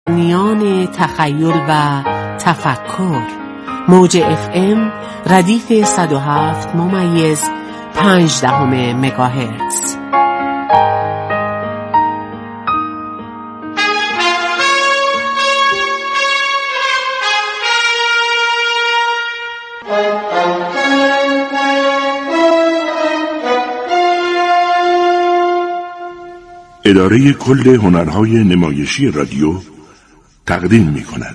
میان تخیل و تفکر. موج FM ردیف 107.5 مگاهرتز. اداره کل هنرهای نمایشی رادیو تقدیم می کند.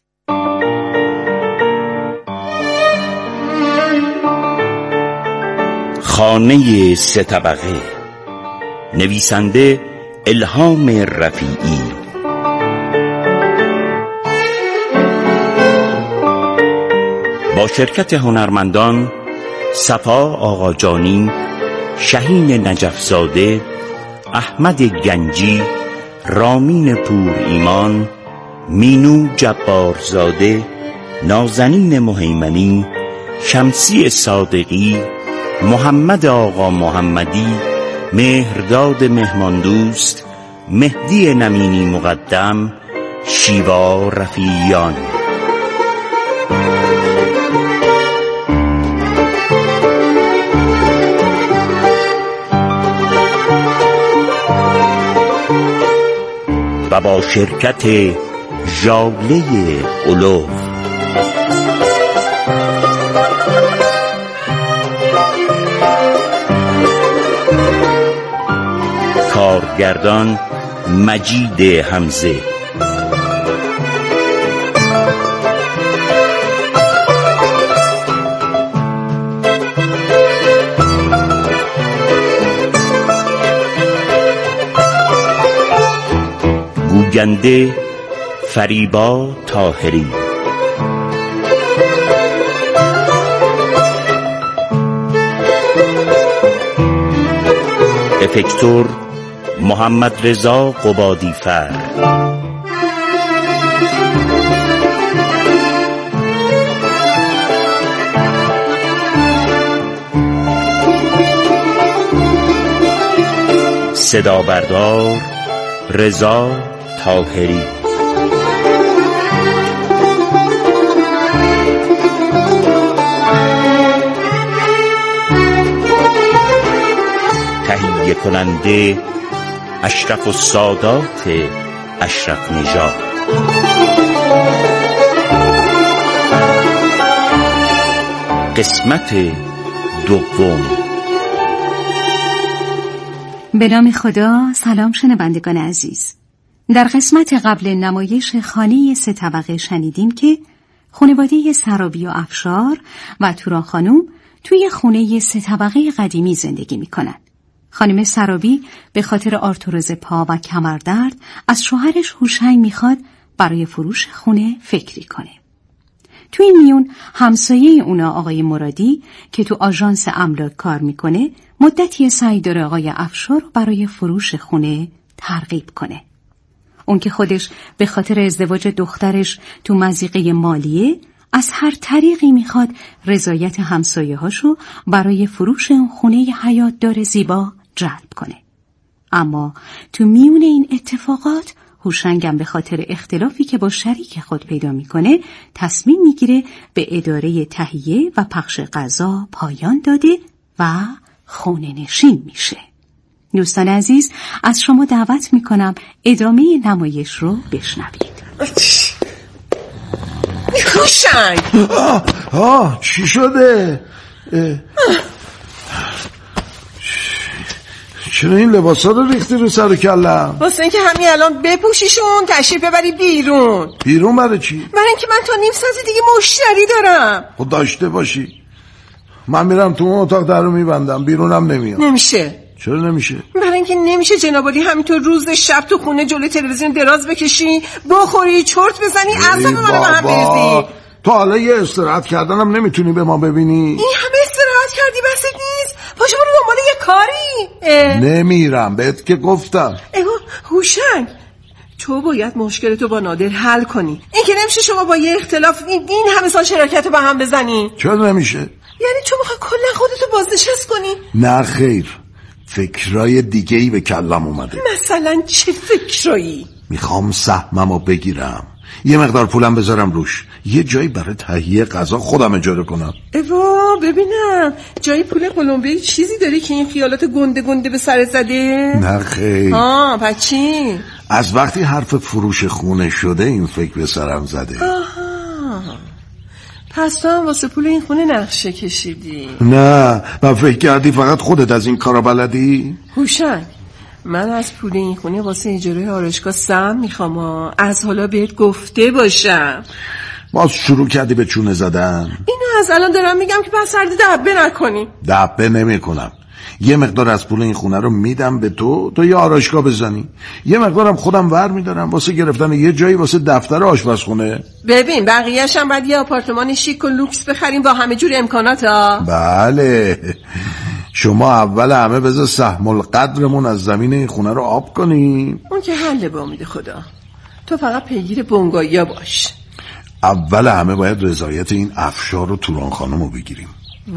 خانه سه طبقه، نویسنده الهام رفیعی، با شرکت هنرمندان صفا آقاجانی، شهین نجفزاده، احمد گنجی، رامین پور ایمان، مینو جبارزاده، نازنین مهیمنی، شمسی صادقی، محمد آقا محمدی، مهرداد مهماندوست، مهدی نمینی مقدم، شیوا رفیعیان. و با شرکت ژاله اولو. کارگردان مجید حمزه. گوینده فریبا طاهری. افکتور محمد رضا قبادیفر. صدا بردار رضا طاهری. تهیه کننده اشرف السادات اشرف نژاد. قسمت دوم. به نام خدا. سلام شنوندگان عزیز. در قسمت قبل نمایش خانه سه طبقه شنیدیم که خانواده سرابی و افشار و توران خانم توی خونه سه طبقه قدیمی زندگی می‌کنند. خانم سرابی به خاطر آرتروز پا و کمردرد از شوهرش هوشنگ میخواد برای فروش خونه فکری کنه. توی این میون همسایه اونا آقای مرادی که تو آژانس املاک کار میکنه مدتی سعی داره آقای افشار رو برای فروش خونه ترغیب کنه. اون که خودش به خاطر ازدواج دخترش تو مضیقه مالیه از هر طریقی میخواد رضایت همسایه‌هاشو برای فروش اون خونه حیاتدار زیبا جلب کنه. اما تو میون این اتفاقات هوشنگم به خاطر اختلافی که با شریک خود پیدا میکنه تصمیم میگیره به اداره تهیه و پخش غذا پایان داده و خونه نشین میشه. دوستان عزیز، از شما دعوت میکنم ادامه نمایش رو بشنوید. هوشنگ! چی شده؟ چرا این لباسا رو ریختی رو سر کلم؟ واسه اینکه همین الان بپوشیشون تشریف ببری بیرون. بیرون برای چی؟ برای اینکه من تا نیم ساعت دیگه مشتری دارم. خود داشته باشی. من میرم تو اون اتاق در رو میبندم، بیرونم نمیام. نمیشه. چرا نمیشه؟ برای اینکه نمیشه جنابالی همینطور روز شب تو خونه جلوی تلویزیون دراز بکشی، بخوری، چرت بزنی، اعصاب منو به هم بریزی. تو حالا یه استراحت کردنم نمیتونی به ما ببینی؟ این همه استراحت کردی بست نیست؟ پاشو برو دنبال یه کاری. نمیرم، بهت که گفتم. هوشنگ، تو باید مشکلتو با نادر حل کنی. این که نمیشه شما با یه اختلاف این همه سال شراکت رو به هم بزنی. چرا نمیشه؟ یعنی تو میخوای کلا خودتو بازنشست کنی؟ نه خیر، فکرای دیگه‌ای به کلم اومده. مثلا چه فکرایی؟ میخوام سهممو بگیرم، یه مقدار پولم بذارم روش، یه جایی برای تهیه غذا خودم اجاره کنم. ایوا ببینم جایی پول قلمبی چیزی داری که این خیالات گنده گنده به سرت زده؟ نه خیر. پس چی؟ از وقتی حرف فروش خونه شده این فکر به سرم زده. پس تو هم واسه پول این خونه نقشه کشیدی؟ نه، من فکر کردی فقط خودت از این کارا بلدی؟ هوشنگ، من از پول این خونه واسه اجاره آرایشگاه سهم میخوام، از حالا بهت گفته باشم. باز شروع کردی به چونه زدن؟ اینو از الان دارم میگم که پس سرد دبه نکنی. دبه نمی کنم. یه مقدار از پول این خونه رو میدم به تو یه آرایشگاه بزنی، یه مقدارم خودم ور میدارم واسه گرفتن یه جایی واسه دفتر آشپزخونه. ببین بقیه‌اش هم بعد یه آپارتمان شیک و لوکس بخریم با همه جور امکانات ها. بله، شما اول همه بذار سهم القدرمون از زمین این خونه رو آب کنیم. اون که حله به امید خدا، تو فقط پیگیر بنگاهیا باش. اول همه باید رضایت این افشار و توران خانم رو بگیریم.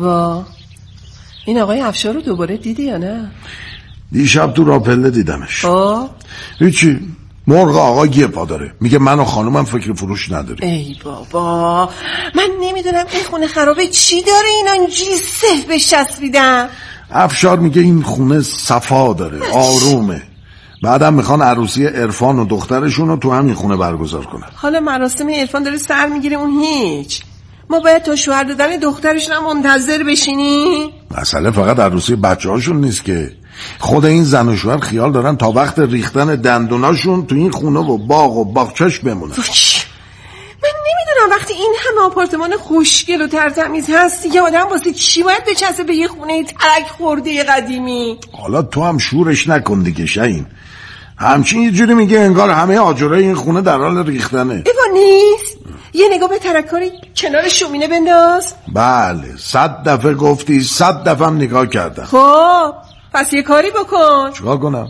این آقای افشار رو دوباره دیدی یا نه؟ دیشب تو راپله دیدمش. هیچی، مرغ آقا یه پا داره، میگه من و خانومم فکر فروش نداریم. ای بابا، من نمیدونم این خونه خرابه چی داره اینا اینجوری سه بچسبیدن. افشار میگه این خونه صفا داره، آرومه، بعدم میخوان عروسی عرفان و دخترشون رو تو همین خونه برگزار کنن. حالا مراسم عرفان داره سر میگیره، اون هیچ. ما باید تا شوهر دادن دخترشون هم منتظر بشینی؟ مسئله فقط عروسی بچه هاشون نیست که، خود این زن و شوهر خیال دارن تا وقت ریختن دندوناشون تو این خونه و باغ و باغچش بمونن. من نمیدونم وقتی این همه آپارتمان خوشگل و ترتمیز هست دیگه آدم واسه چی باید بچسبه به یه خونه ترک خورده قدیمی؟ حالا تو هم شورش نکن دیگه شاهین، همچین یه جوری میگه انگار همه آجرای این خونه در حال ریختنه. ایوا نیست؟ یه نگاه به ترک‌کاری کنار شومینه بنداز. بله، 100 دفعه گفتی، 100 دفعه هم نگاه کردم. خب پس یه کاری بکن. چیکار کنم؟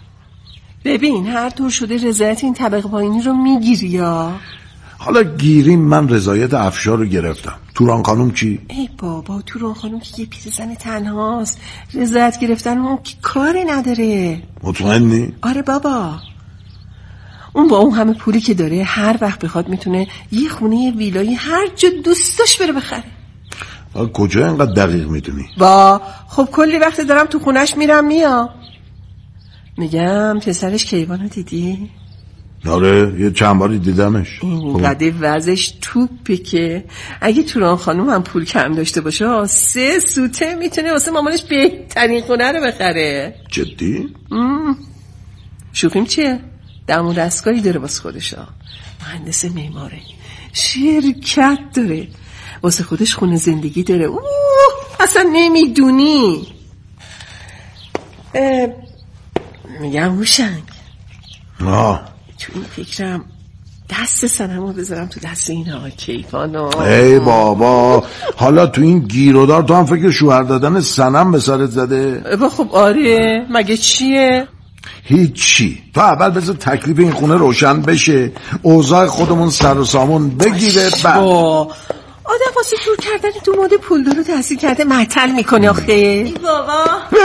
ببین هر طور شده رضایت این طبقه پایینی رو میگیری یا؟ حالا گیریم من رضایت افشار رو گرفتم، توران خانم چی؟ ای بابا، توران خانم که یه پیرزن تنهاست، رضایت گرفتن اون که کاری نداره. مطمئنی؟ آره بابا، اون با اون همه پولی که داره هر وقت بخواد میتونه یه خونه ویلایی هر جا دوست داشت بره بخره. کجا اینقدر دقیق میدونی؟ خب کلی وقت دارم تو خونش میرم میام. میگم پسرش کیوانو دیدی؟ آره، یه چند باری دیدمش. اینقدر وضعش توپه که اگه توران خانوم هم پول کم داشته باشه 3 سوته میتونه واسه مامانش بهترین خونه رو بخره. جدی؟ شوخیم چیه؟ دم و دستگاهی داره واسه خودش، مهندس معماره، شرکت داره، واسه خودش خونه زندگی داره. اصلا نمیدونی. میگم هوشنگ، تو این فکرم دست سنمو بذارم تو دست این آقا کیوانو. ای بابا، حالا تو این گیرودار تو هم فکر شوهر دادن سنم به سرت زده؟ خب آره، مگه چیه؟ هیچی، تو اول بذار تکلیف این خونه روشن بشه، اوضاع خودمون سر و سامون بگیره. آدم واسه جور کردن تو ماده پولدار رو تحصیل کرده معطل میکنه آخه. ای بابا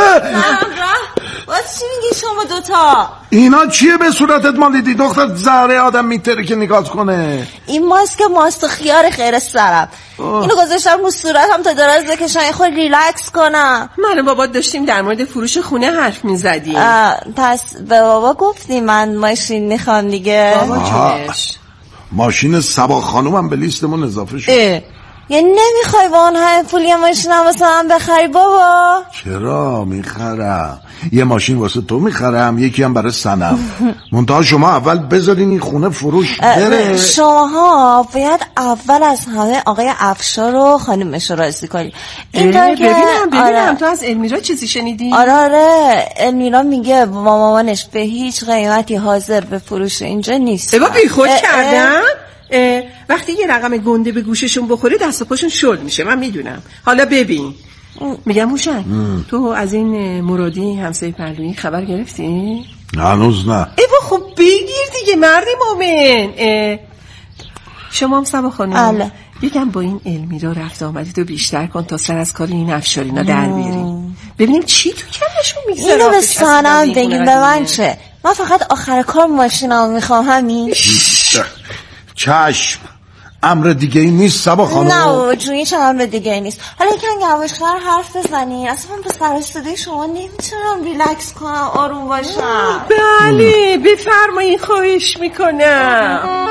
واسه چی میگی شما دوتا؟ اینا چیه به صورتت مالیدی دختر؟ زهره آدم میتره که نگاه کنه. این ماسک خیار خیر سرم، اینو گذاشتم رو صورتم تا دراز بکشم خود ریلکس کنم. من و بابا داشتیم در مورد فروش خونه حرف میزدیم. پس به بابا گفتی من ماشین میخوام دیگه. بابا جونش، ماشین صبا خانومم به لیستمون اضافه شد. یعنی نمیخوای با اون همه پول یه ماشین هم واسه هم بخری بابا؟ چرا میخرم، یه ماشین واسه تو میخرم، یکی هم برای سنم. منتها شما اول بذارین این خونه فروش بره. شماها باید اول از همه آقای افشار رو خانمش رو راضی کنی. ببینم تو از المیرا چیزی شنیدی؟ آره المیرا میگه با مامانش به هیچ قیمتی حاضر به فروش اینجا نیست. بابا بی خود کردن؟ وقتی یه رقم گنده به گوششون بخوره دست و پاشون شل میشه، من میدونم. حالا ببین، میگم هوشنگ، تو از این مرادی همسایه پهلویی خبر گرفتی؟ هنوز نه. خب بگیر دیگه مردی مومن. شما هم صبا خانم یکم با این المیرا رفت آمدید و بیشتر کن تا سر از کار این افشارینا در بیاریم، ببینیم چی تو کلشون میگذره. اینو به سنم بگیم، به من چه؟ من فقط آخر کار ماشینم میخوام. همین. چشم. امر دیگه ای نیست صبا خانم؟ نه جویی چه امر دیگه ای نیست. حالا یکم یواش‌تر حرف بزنی. اصلا من با سر صدای شما نمیتونم ریلکس کنم، آروم باشم. بله بفرمایید، خواهش میکنم.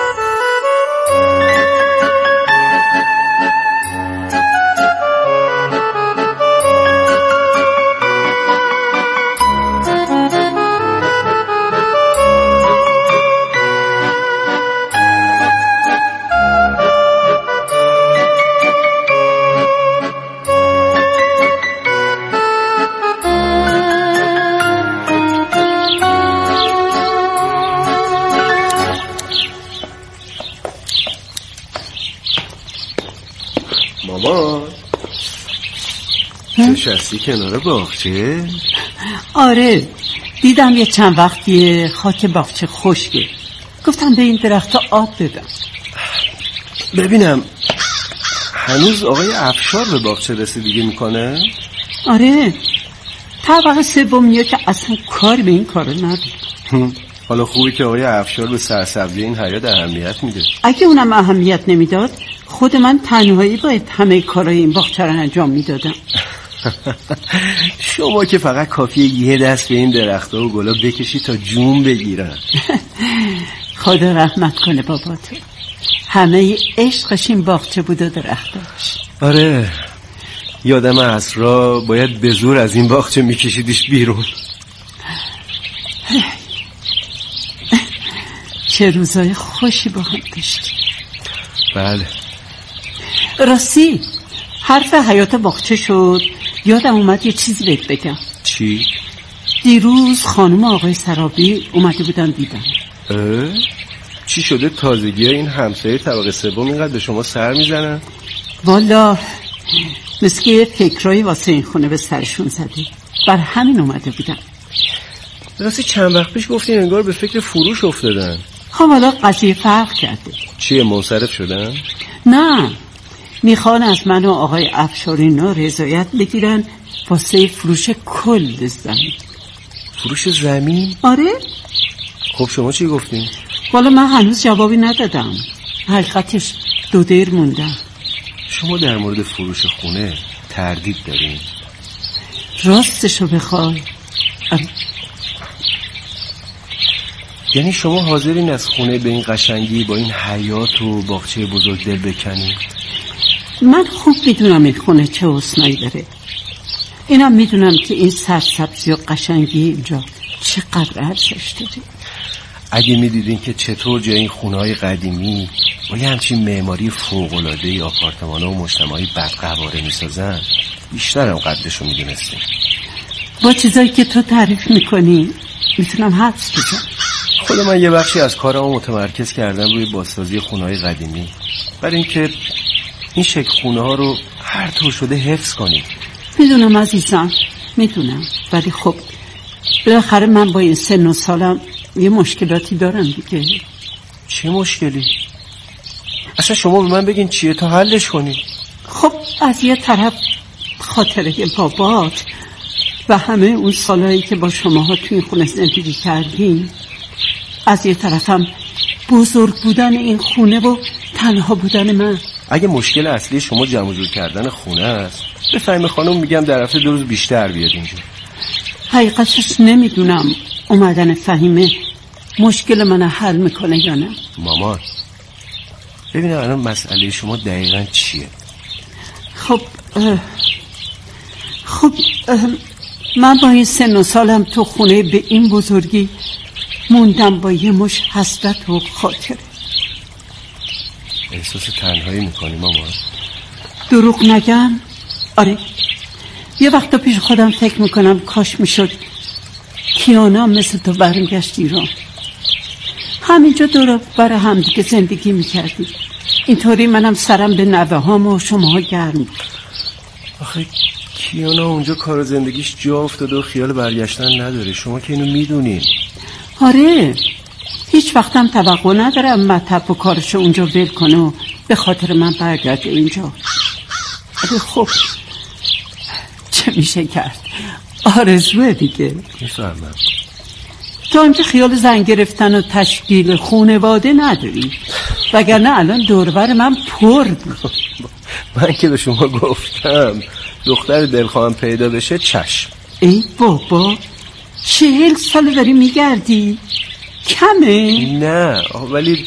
مامان نشستی کنار باغچه؟ آره دیدم یه چند وقتی خاک باغچه خشکه، گفتم به این درخت آب بدم. ببینم هنوز آقای افشار به باغچه رسیدگی میکنه؟ آره طبقه سومیه که اصلا کاری به این کارو نداره. حالا خوبه که آقای افشار به سرسبزی این حیات اهمیت میده. اگه اونم اهمیت نمیداد خود من تنهایی باید همه کارهای این باغچه رو انجام میدادم. شما که فقط کافیه یه دست به این درخت‌ها و گلا بکشی تا جون بگیرن. خدا رحمت کنه باباتو، همه عشقش این باغچه بود و درختاش. آره یادم عصرا باید به زور از این باغچه میکشیدیش بیرون. چه روزای خوشی با هم داشتی. بله راستی حرف حیات باغچه شد، یادم اومد یه چیزی بهت بگم. چی؟ دیروز خانم آقای سرابی اومده بودن دیدن. چی شده تازگی این همسایه طبقه سوم اینقدر به شما سر میزنن؟ والا مثل که یه فکرایی واسه این خونه به سرشون زده، بر همین اومده بودن. راستی چند وقت پیش گفتین انگار به فکر فروش افتادن. خب حالا قضیه فرق کرده. چیه منصرف شدن؟ نه میخوان از من و آقای افشارینا رضایت بگیرن واسه فروش کل زمین. فروش زمین؟ آره. خب شما چی گفتین؟ والا من هنوز جوابی ندادم، حقیقتش 2 دیر موندم. شما در مورد فروش خونه تردید دارین؟ راستشو بخوای یعنی شما حاضرین از خونه به این قشنگی با این حیات و باغچه بزرگ دل بکنین؟ من خوب میدونم این خونه چه حسنایی داره، اینم میدونم که این سرسبزی و قشنگی اینجا چقدر ارزش داره. اگه میدیدین که چطور جای این خونه‌های قدیمی با یه همچین معماری فوق‌العاده آپارتمان‌ها و مجتمعی بدقواره میسازن بیشتر هم قدرشو میدونستین. با چیزایی که تو تعریف میکنی میتونم حدس بزنم. خود من یه بخشی از کارمو متمرکز کردم روی بازسازی خونه‌های قدیمی، برای اینکه این شکل خونه‌ها رو هر طور شده حفظ کنیم. میدونم عزیزم، میدونم، ولی خب بالاخره من با این سن و سالم یه مشکلاتی دارم دیگه. چه مشکلی؟ اصلا شما به من بگین چیه تا حلش کنی. خب از یه طرف خاطره بابات و همه اون سالایی که با شماها توی این خونه زندگی کردیم، از یه طرفم بزرگ بودن این خونه و تنها بودن من. اگه مشکل اصلی شما جمع جور کردن خونه است، به فهیم خانم میگم در هفته 2 روز بیشتر بیاد اینجا. حقیقتش نمیدونم اومدن فهیمه مشکل من حل میکنه یا نه. مامان ببینم الان مسئله شما دقیقاً چیه؟ خب من با این سن و سالم تو خونه به این بزرگی موندم با یه مش حسرت و خاطره. احساس تنهایی میکنی مامان؟ دروغ نگم، آره یه وقتا پیش خودم فکر میکنم کاش میشد کیانا مثل تو برمیگشت ایران، همینجا دور بر هم دیگه زندگی میکردی، اینطوری منم سرم به نوه هام و شماها گرم بود. آخه کیانا اونجا کار زندگیش جا افتاده و خیال برگشتن نداره، شما که اینو میدونین. آره هیچ وقتم توقع ندارم مطب و کارشو اونجا ول کنه و به خاطر من برگرده اینجا. آره خب چه میشه کرد، آرزوه دیگه. میفهمم. تو هم که خیال زن گرفتن و تشکیل خانواده نداری، وگرنه الان دوربر من پر بود. من که به شما گفتم دختر دلخواهم پیدا بشه چشم. ای بابا 40 سال داری میگردی؟ کمه؟ نه ولی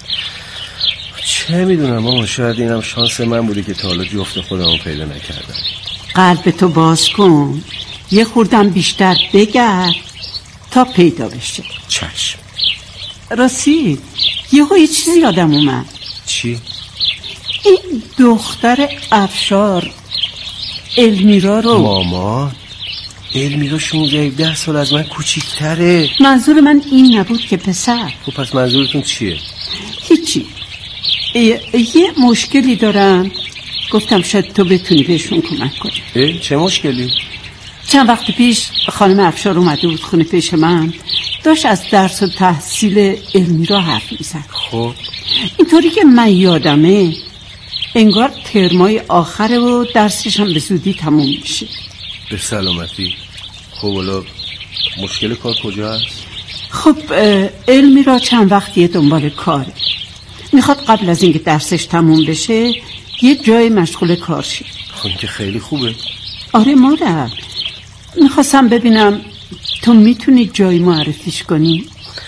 چه میدونم مامان، شاید اینم شانس من بوده که تا حالا جفت خودمو پیدا نکردم. قلبتو باز کن، یه خوردم بیشتر بگرد تا پیدا بشه. چشم. راستی یه چیزی یادم اومد. چی؟ این دختر افشار المیرا رو. مامان المیرا 16-17 سال از من کوچیک‌تره. منظور من این نبود که پسر. خب پس منظورتون چیه؟ هیچی. یه مشکلی دارم، گفتم شاید تو بتونی بهشون کمک کنی. چه مشکلی؟ چند وقت پیش خانم افشار اومده بود خونه پیش من، داشت از درس و تحصیل المیرا حرف میزد. خب اینطوری که من یادمه انگار ترمای آخره و درسش هم به زودی تموم میشه. به سلامتی. خب حالا مشکل کار کجا هست؟ خب المیرا چند وقتیه دنبال کاره، میخواد قبل از اینکه درسش تموم بشه یه جای مشغول کار شه. خب این که خیلی خوبه. آره مادر، میخواستم ببینم تو میتونی جای معرفیش کنی؟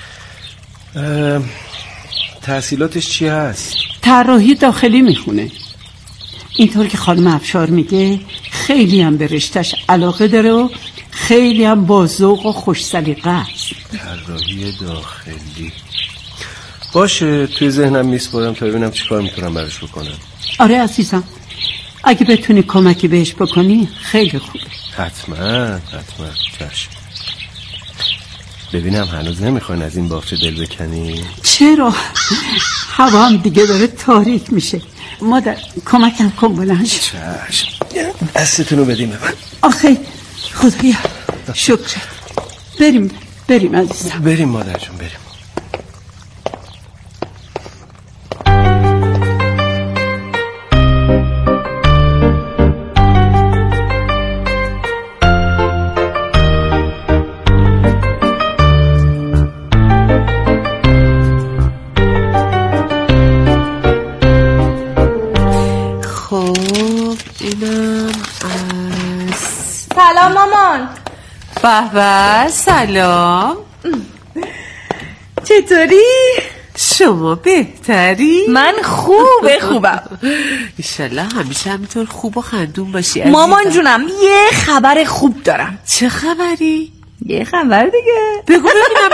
تحصیلاتش چی هست؟ طراحی داخلی میخونه. اینطور که خانم افشار میگه خیلی هم به رشته‌اش علاقه داره و خیلی هم با ذوق و خوش سلیقه است. طراحی داخلی. باشه توی ذهنم میسپارم تا ببینم چی کار میتونم براش بکنم. آره عزیزم، اگه بتونی کمکی بهش بکنی خیلی خوبه. حتما چشم. ببینم هنوز نمیخواین از این باغچه دل بکنی؟ چرا؟ هوا هم دیگه داره تاریک میشه. مادر کمکم کن بلند شو. چشم. دستتونو بدیم به من. آخه خدایا شکر. بریم عزیزم. بریم مادر جون بریم. سلام مامان. به سلام. چطوری؟ شما بهتری؟ من خوبم. ایشالله همیشه همینطور خوب و خندون باشی عزیزم. مامان جونم یه خبر خوب دارم. چه خبری؟ یه خبر دیگه. بگو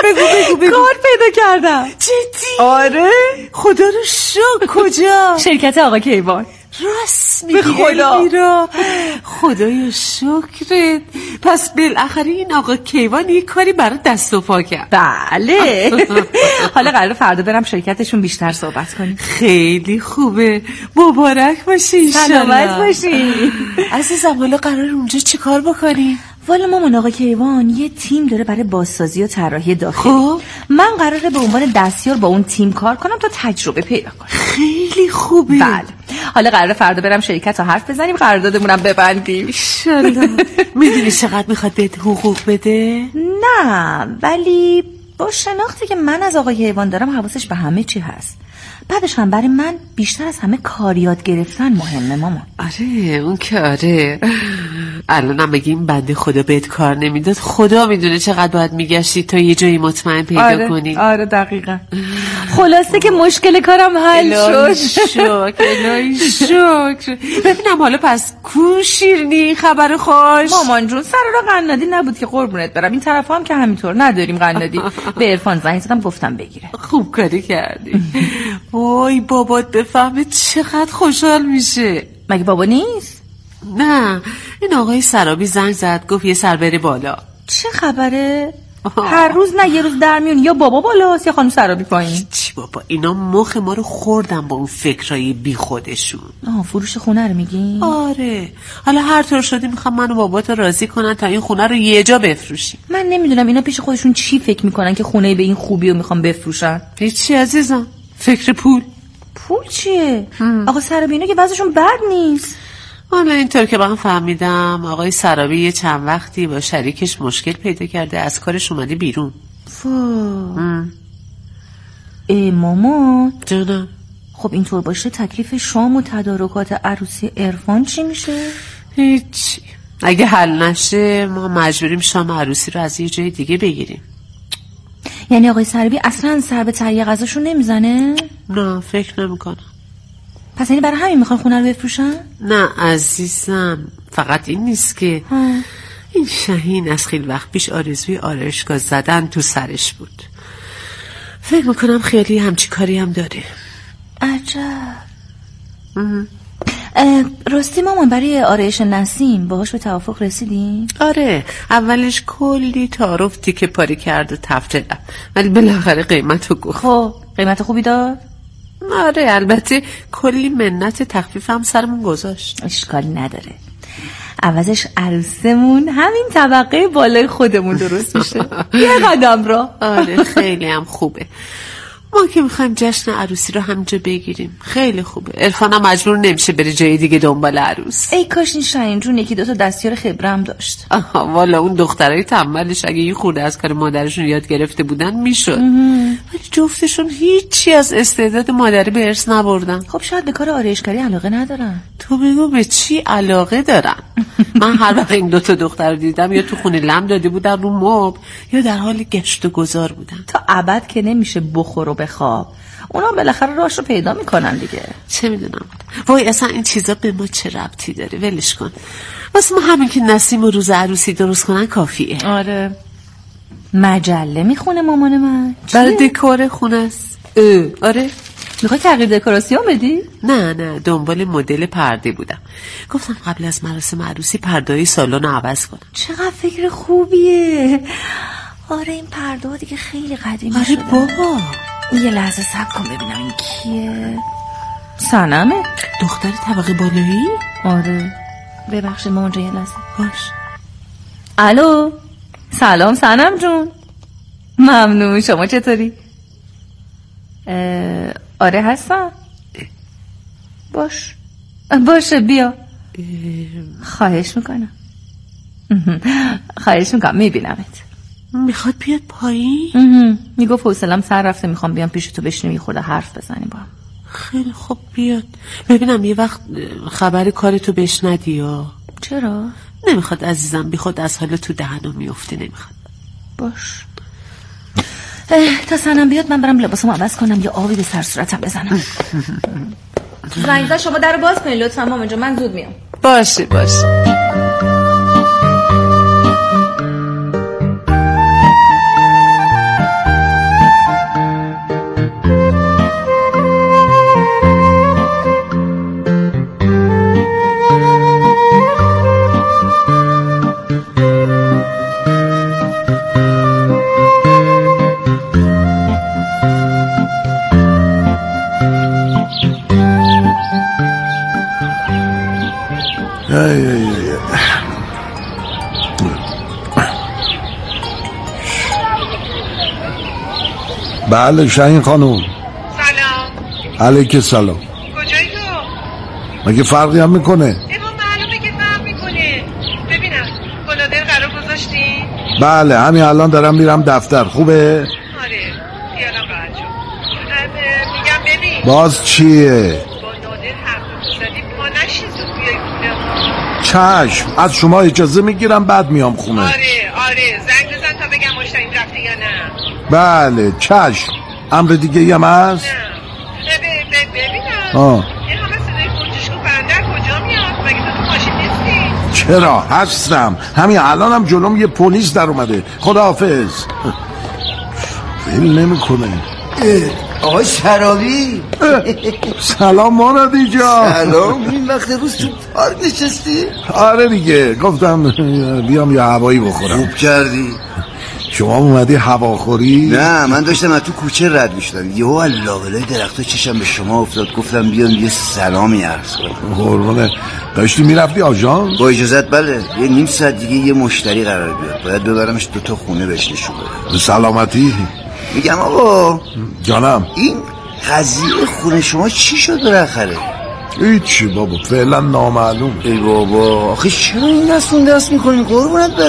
کار پیدا کردم. جدی؟ آره خدا رو شکر. کجا؟ شرکت آقا کیوان. راست میگی خدا. خدایا شکرت. پس بالاخره این آقا کیوان یه کاری برای دست و پا کرد. بله. حالا قراره فردا برم شرکتشون بیشتر صحبت کنیم. خیلی خوبه. مبارک باشی انشالله. سلامت باشی عزیزم. حالا قراره اونجا چی کار بکنی؟ والا مامان آقا کیوان یه تیم داره برای بازسازی و طراحی داخلی. خب من قراره به عنوان دستیار با اون تیم کار کنم تا تجربه پیدا کنم. خیلی خوبه. بله. حالا قراره فردا برم شرکت تا حرف بزنیم، قراردادمونم ببندیم انشالله. میدونی چقدر میخواد بهت حقوق بده؟ نه ولی با شناختی که من از آقا کیوان دارم حواسش به همه چی هست. بعدش هم برای من بیشتر از همه کار یاد گرفتن مهمه مامان. آره اون که آره. الان هم بگیم بنده خدا بهت کار نمیداد، خدا میدونه چقدر باید میگشتی تا یه جایی مطمئن پیدا کنی. آره دقیقا. خلاصه که مشکل کارم حل شد. الهی شکر. ببینم حالا پس کو شیرنی خبر خوش؟ مامان جون سر را قنادی نبود که قربونت برم. این طرف هم که همینطور نداریم قنادی. به عرفان زنگ زدم گفتم بگیره. خوب کاری کردی. وای بابات بفهمه چقدر خوشحال میشه. مگه بابا نیست؟ نه این آقای سرابی زنگ زد گفت یه سر بره بالا. چه خبره؟ هر روز نه یه روز در میون یا بابا بالاست یا خانم سرابی پایین. چی بابا اینا مخ ما رو خوردن با اون فکرای بی خودشون. فروش خونه رو میگی؟ آره حالا هر طور شده میخوام منو بابات راضی کنن تا این خونه رو یه جا بفروشیم. من نمیدونم اینا پیش خودشون چی فکر میکنن که خونه به این خوبی رو میخوام بفروشن. هیچی عزیزم، فکر پول چیه؟ آقا سرابی اینا که وضعشون بد نیست. حالا اینطور که من فهمیدم آقای سرابی یه چند وقتی با شریکش مشکل پیدا کرده، از کارش اومده بیرون. ای مامان جانم. خب اینطور باشه تکلیف شام و تدارکات عروسی عرفان چی میشه؟ هیچ. اگه حل نشه ما مجبوریم شام عروسی رو از یه جای دیگه بگیریم. یعنی آقای سربی اصلا سر به تهیه غذاشون نمیزنه؟ نه فکر نمیکنم. پس یعنی برای همین میخوان خونه رو بفروشن؟ نه عزیزم، فقط این نیست که این شاهین از خیلی وقت پیش آرزوی آرایشگاه زدن تو سرش بود. فکر میکنم خیلی همچی کاری هم داره. عجب. راستی مامان برای آرایش نسیم باهاش به توافق رسیدین؟ آره، اولش کلی تعارف تیکه پاری کرد و تفتدم، ولی بالاخره قیمت رو گفت. خب قیمت خوبی داد؟ آره البته کلی منت تخفیف هم سرمون گذاشت. اشکالی نداره، عوضش عروسمون همین طبقه بالای خودمون درست میشه. یه قدم را. آره خیلی هم خوبه. ما که میخوایم جشن عروسی رو همینجا بگیریم خیلی خوبه. عرفان هم مجبور نمیشه بره جای دیگه دنبال عروس. ای کاش این شاهین جون یکی دوتا دستیار خبرم داشت. والا اون دخترای تنبلش اگه یه خورده از کار مادرشون یاد گرفته بودن میشد، ولی جفتشون هیچی از استعداد مادری به ارث نبردن. خب شاید به کار آرایشگری علاقه ندارن. تو بگو به چی علاقه دارن؟ من هر وقت این دوتا دختر رو دیدم یا تو خونه لم داده بودن رو مبل یا در حال گشت و گذار بودن. تا ابد که نمیشه بخور و بخواب، اونا بالاخره راهش رو پیدا میکنن دیگه. چه میدونم. وای اصلا این چیزا به ما چه ربطی داره؟ ولش کن. واسه ما همین که نسیم و روز عروسی درست کنن کافیه. آره. مجله میخونه مامان من؟ برای دکور خونه است. آره. میخوای تغییر دکوراسیون بدی؟ نه دنبال مدل پرده بودم. گفتم قبل از مراسم عروسی پرده‌های سالن رو عوض کنم. چقدر فکر خوبیه. آره این پرده ها دیگه خیلی قدیمی شده. آره بابا. یه لحظه صبر کن ببینم این کیه. سنمه؟ دختر طبقه بالایی؟ آره. ببخشید مامان جان یه لحظه. باش. الو. سلام سنم جون. ممنون. شما چطوری؟ آره هستم. باشه بیا. خواهش میکنم. میبینمت. میخواد بیاد پایین؟ میگفت حوصله‌ام سر رفته، میخوام بیام پیش تو بشینیم یه خورده حرف بزنیم با هم. خیلی خوب بیاد. ببینم یه وقت خبر کارتو بهش ندی یا؟ چرا؟ نمیخواد عزیزم، بیخود از حالا تو دهنم میفته. نمیخواد. باش. تا سنم بیاد من برم لباسمو عوض کنم یا آبی به سر صورتم بزنم. زنگ شما درو باز کنید لطفا مامان جان، من زود میام. باشه. بله شاهین خانوم. سلام. علیک سلام. کجایی تو؟ مگه فرقی هم میکنه؟ معلومه که فرق میکنه. ببینم گنادر قرار گذاشتی؟ بله همین الان دارم میرم دفتر. خوبه؟ آره خیالم راحت شد. میگم ببین باز چیه؟ با نادر حرف زدی ما نشی زود بیای خونه. چشم، از شما اجازه میگیرم بعد میام خونه. آره زنگ بزن تا بگم مشتریم رفته یا نه. بله چشم. امر دیگه هم هست؟ نه ببینم یه همه صدای کنجشگو پرنده کجا میاد؟ مگه تو ماشین نیستی؟ چرا هستم، همین الانم جلوم یه پلیس در اومده. خداحافظ. فیل نمیکنه. آقای شرابی. سلام مرادی جان. سلام. این وقت روز تو پارک نشستی؟ آره دیگه گفتم بیام یه هوایی بخورم. خوب کردی. شما اومدی هواخوری؟ نه من داشتم از تو کوچه رد میشدم، یهو لابلای درختا چشم به شما افتاد، گفتم بیام یه سلامی عرض کنم. قربونه. داشتی میرفتی آژانس؟ با اجازت بله. یه نیم ساعت دیگه یه مشتری قرار بیاد، باید ببرمش 2 خونه بهش نشون بدم. سلامتی. میگم آقا جانم این قضیه خونه شما چی شد بالاخره؟ هیچی بابا، فعلا نامعلوم. ای بابا آخه چرا این دست اون دست میکنین قربونت برم؟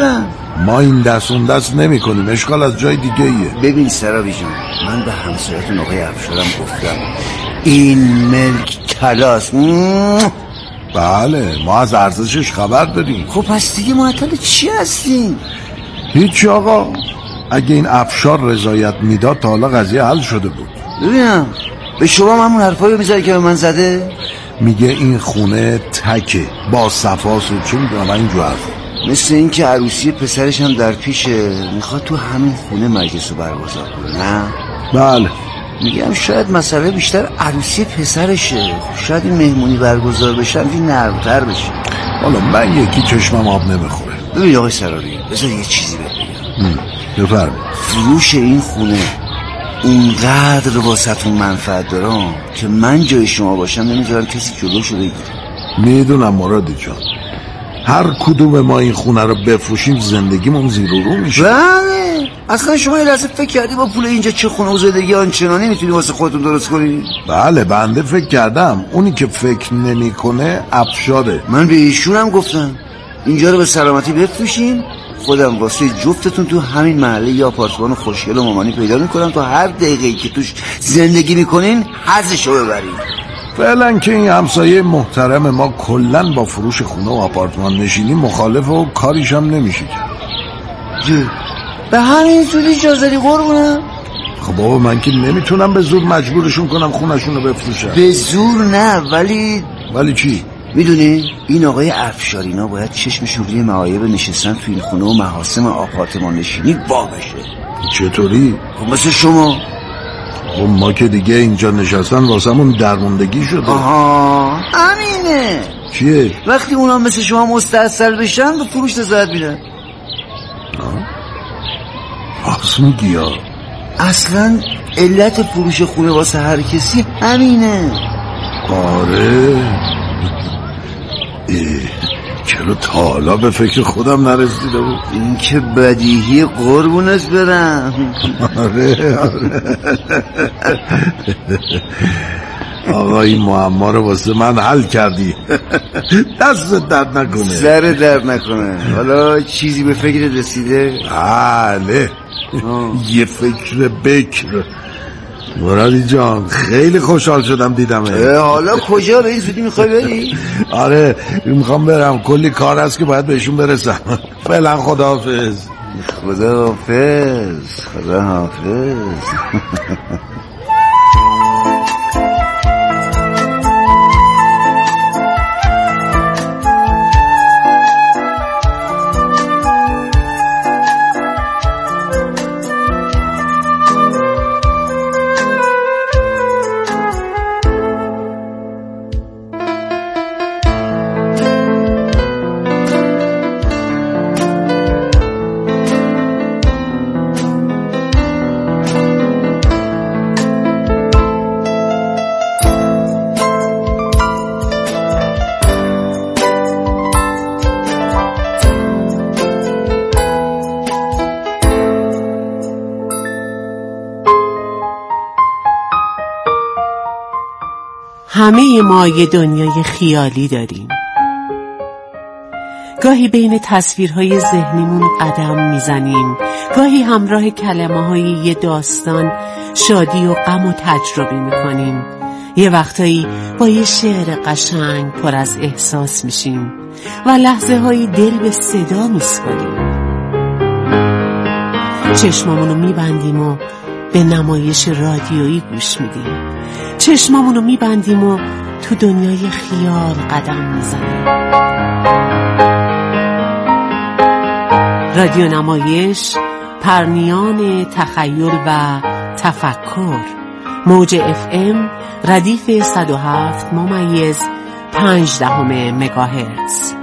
ما این دست اون دست نمی کنیم، اشکال از جای دیگه ایه. ببین سرابی جان، من به همسایتون آقای افشارم گفتم این ملک طلاست. بله ما از ارزشش خبر داریم. خب پس دیگه معطل چی هستین؟ هیچی آقا، اگه این افشار رضایت میداد تا حالا قضیه حل شده بود. ببینم به شما همون حرفایی میذاری که به من زده؟ میگه این خونه تکه با صفاست و چه میدونم اینجور حرفا. مثل این که عروسی پسرش هم در پیشه، میخواد تو همین خونه مجلس رو برگزار کنه. نه؟ بله. میگم شاید مسئله بیشتر عروسی پسرشه، شاید این مهمونی برگزار بشه این نرمتر بشه. حالا من یکی چشمم آب نمیخوره. ببین آقای سراری، بذار یه چیزی بگم. بفرمایید. فروش این خونه اونقدر واسهتون منفعت دارم که من جای شما باشم نمیذارم کسی جلوشو بگیره. میدونم مرادی جان، هر کدوم ما این خونه رو بفروشیم زندگیمون زیر و رو میشه. بله. اصلا شما یه لحظه فکر کردی با پول اینجا چه خونه و زندگی آنچنانی میتونی واسه خودتون درست کنی؟ بله بنده فکر کردم. اونی که فکر نمیکنه افشاره. من به ایشونم گفتم اینجا رو به سلامتی بفروشین، خودم واسه جفتتون تو همین محله یا آپارتمان خوشگل و مامانی پیدا میکنم تا هر دقیقه‌ای که توش زندگی میکنین حظشو ببرین. فعلا که این همسایه محترم ما کلن با فروش خونه و آپارتمان نشینی مخالف و کاریش هم نمیشه کرد. به همین زودی جازدی قربونم. خب بابا من که نمیتونم به زور مجبورشون کنم خونشون رو بفروشن. به زور نه، ولی چی؟ میدونی این آقای افشارینا باید چشمشون روی معایب نشستن تو این خونه و محاسن آپارتمان نشینی وا بشه. چطوری؟ خب مثل شما. خب ما که دیگه اینجا نشستن واسمون درموندگی شده. آها همینه. چیه؟ وقتی اونا مثل شما مستاصل بشن به فروش رضایت میدن. راست میگی ها. اصلا علت فروش خونه واسه هر کسی همینه. آره. چرا تا حالا به فکر خودم نرسیده بود؟ این که بدیهی قربونت برم. آره. آقا این معما رو واسه من حل کردی. دست درد نکنه. سر درد نکنه. حالا چیزی به فکر رسیده؟ بله. یه فکر بکر. مرادی جان خیلی خوشحال شدم دیدمه. حالا کجا به این زودی میخوای بری؟ آره میخوام برم، کلی کار هست که باید بهشون برسم. فعلا خداحافظ. خداحافظ. همه ما یه دنیای خیالی داریم. گاهی بین تصویرهای ذهنیمون قدم میزنیم، گاهی همراه کلمه‌های یه داستان شادی و غم و تجربه میکنیم، یه وقتایی با یه شعر قشنگ پر از احساس میشیم و لحظه هایی دل به صدا میسپاریم. چشمامونو میبندیم و به نمایش رادیویی گوش میدیم، چشمامونو میبندیم و تو دنیای خیال قدم میزنیم. رادیو نمایش، پرنیان تخیل و تفکر. موج FM ردیف 107.5 مگاهرتز.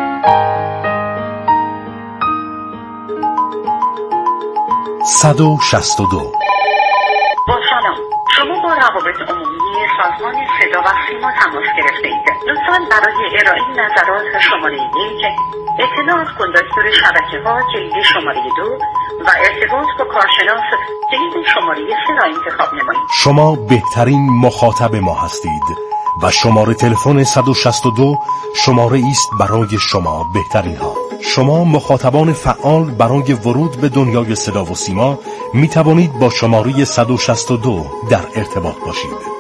با سلام، شما با روابط عمومی سازمان صدا و سیما تماس گرفته اید. لطفاً برای ارائه نظرات شماره 1 اطلاعات کن دستور شبکه‌ها کلید شماره 2 و ارتباط با کارشناس کلید شماره 3 را انتخاب نمایید. شما بهترین مخاطب ما هستید. و شماره تلفن 162 شماره است برای شما بهترین ها. شما مخاطبان فعال برای ورود به دنیای صدا و سیما می توانید با شماره 162 در ارتباط باشید.